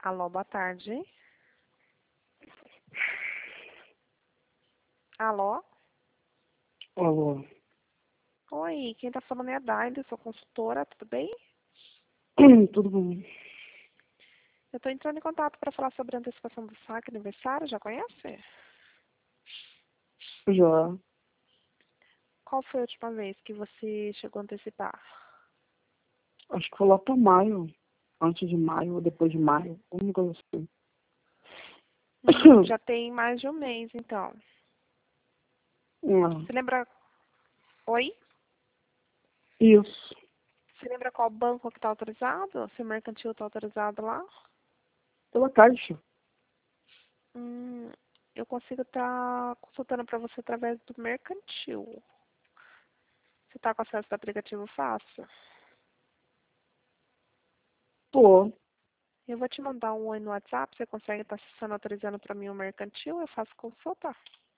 Alô, boa tarde. Alô? Alô. Oi, quem tá falando é a Daile, sou consultora, tudo bem? Tudo bom? Eu tô entrando em contato para falar sobre a antecipação do saque aniversário, já conhece? Já. Qual foi a última vez que você chegou a antecipar? Acho que foi lá pra maio. Antes de maio ou depois de maio. Alguma coisa assim. Já tem mais de um mês, então. Não. Você lembra... Oi? Isso. Você lembra qual banco que tá autorizado? Se o mercantil tá autorizado lá? Pela caixa. Eu consigo estar consultando para você através do mercantil. Você tá com acesso ao aplicativo fácil? Tô. Eu vou te mandar um oi no WhatsApp, você consegue estar acessando, autorizando para mim o mercantil, eu faço consulta.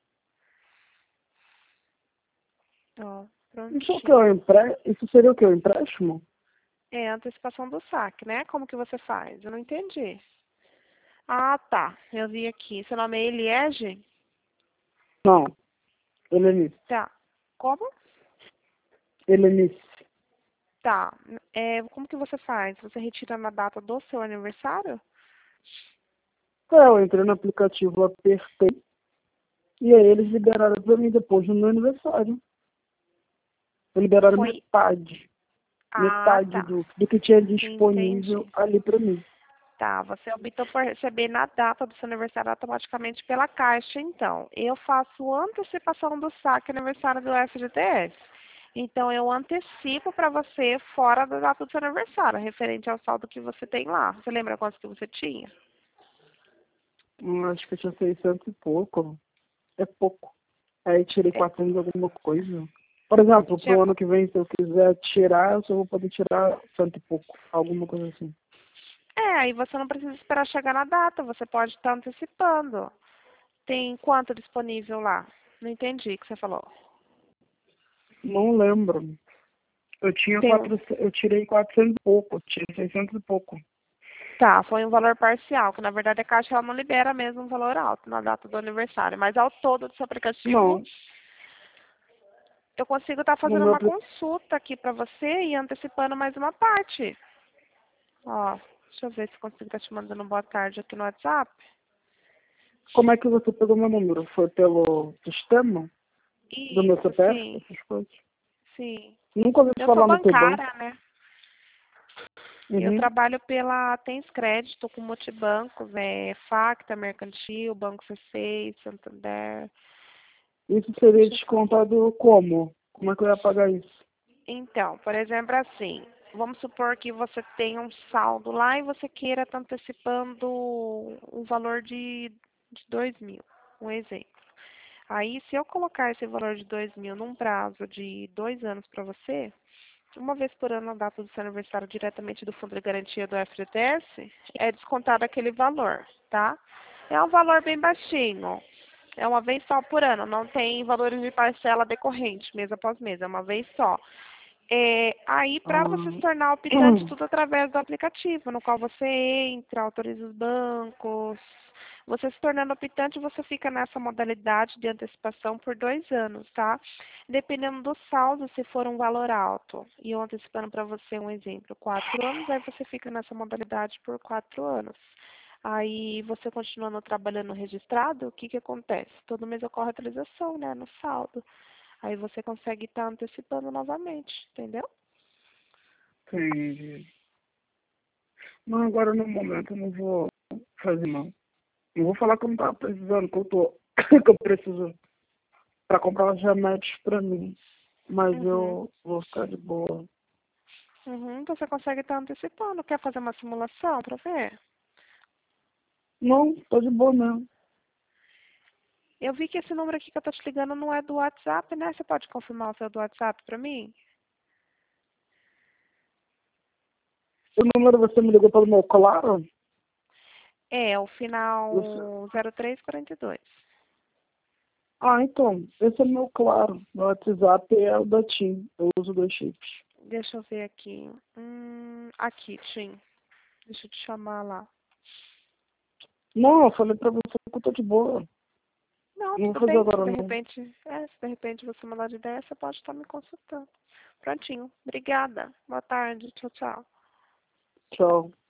Ó, Isso, é o que é prontinho. Isso seria o que? O empréstimo? É a antecipação do saque, né? Como que você faz? Eu não entendi. Ah, tá. Eu vi aqui. Seu nome é Eliege? Não. Helenice. Tá. Como? Helenice. Tá. Como que você faz? Você retira na data do seu aniversário? Eu entrei no aplicativo, apertei. E aí eles liberaram pra mim depois do meu aniversário. Liberaram Foi. metade. Ah, Metade tá. do que tinha disponível Entendi. ali pra mim. Tá, você optou por receber na data do seu aniversário automaticamente pela Caixa, então. Eu faço antecipação do saque aniversário do FGTS. Então, eu antecipo para você fora da data do seu aniversário, referente ao saldo que você tem lá. Você lembra quanto que você tinha? Acho que eu tinha 600 e pouco. É pouco. Aí tirei É, 400 alguma coisa. Por exemplo, tinha, pro ano que vem, se eu quiser tirar, eu só vou poder tirar cento e pouco. Alguma coisa assim. aí você não precisa esperar chegar na data, você pode estar antecipando. Tem quanto disponível lá? Não entendi o que você falou. Não lembro. Tem um. Eu tirei 400 e pouco. Eu tirei 600 e pouco. Tá, foi um valor parcial, que na verdade a Caixa ela não libera mesmo um valor alto na data do aniversário, mas ao todo do seu aplicativo Não. eu consigo estar No fazendo meu uma aplicativo. consulta aqui pra você e antecipando mais uma parte. Ó, deixa eu ver se consigo estar te mandando boa tarde aqui no WhatsApp. Como é que você pegou meu número? Foi pelo sistema? Do meu Isso, CPF? sim, Essas coisas? sim. Nunca ouvi Eu sou falar no teu banco. bancária, né? Eu Uhum. trabalho pela Tens Crédito com multibancos, Facta, Mercantil, Banco C6, Santander. Isso seria Deixa eu só. descontado como? Como é que eu ia pagar isso? Então, por exemplo, assim, vamos supor que você tenha um saldo lá e você queira estar antecipando um valor de 2.000, um exemplo. Aí, se eu colocar esse valor de 2.000 num prazo de 2 anos para você, uma vez por ano, na data do seu aniversário, diretamente do Fundo de Garantia do FGTS, é descontado aquele valor, tá? É um valor bem baixinho. É uma vez só por ano, não tem valores de parcela decorrente, mês após mês, é uma vez só. Aí, para você se Ah, tornar optante, tudo através do aplicativo, no qual você entra, autoriza os bancos. Você se tornando optante, você fica nessa modalidade de antecipação por 2 anos, tá? Dependendo do saldo, se for um valor alto, e eu antecipando para você um exemplo, 4 anos, aí você fica nessa modalidade por 4 anos. Aí, você continuando trabalhando registrado, o que que acontece? Todo mês ocorre atualização, né, no saldo. Aí você consegue estar antecipando novamente, entendeu? entendi. Mas agora no momento eu não vou fazer não. Não vou falar que eu não tava precisando, que eu tô. Que eu preciso pra comprar os remédios pra mim. Mas Uhum. eu vou ficar de boa. Você consegue estar antecipando. Quer fazer uma simulação para ver? Não, tô de boa mesmo. Eu vi que esse número aqui que eu tô te ligando não é do WhatsApp, né? Você pode confirmar o seu do WhatsApp para mim? O número você me ligou pelo meu claro? É o Você... final 0342. Então, esse é meu claro. Meu WhatsApp é o da TIM. Eu uso dois chips. Deixa eu ver aqui. Aqui, Tim. Deixa eu te chamar lá. Não, eu falei pra você que eu tô de boa. Não, Não vou tudo fazer bem. Se agora de não. repente, se de repente você mudar de ideia, você pode estar me consultando. Prontinho. Obrigada. Boa tarde. Tchau, tchau. Tchau.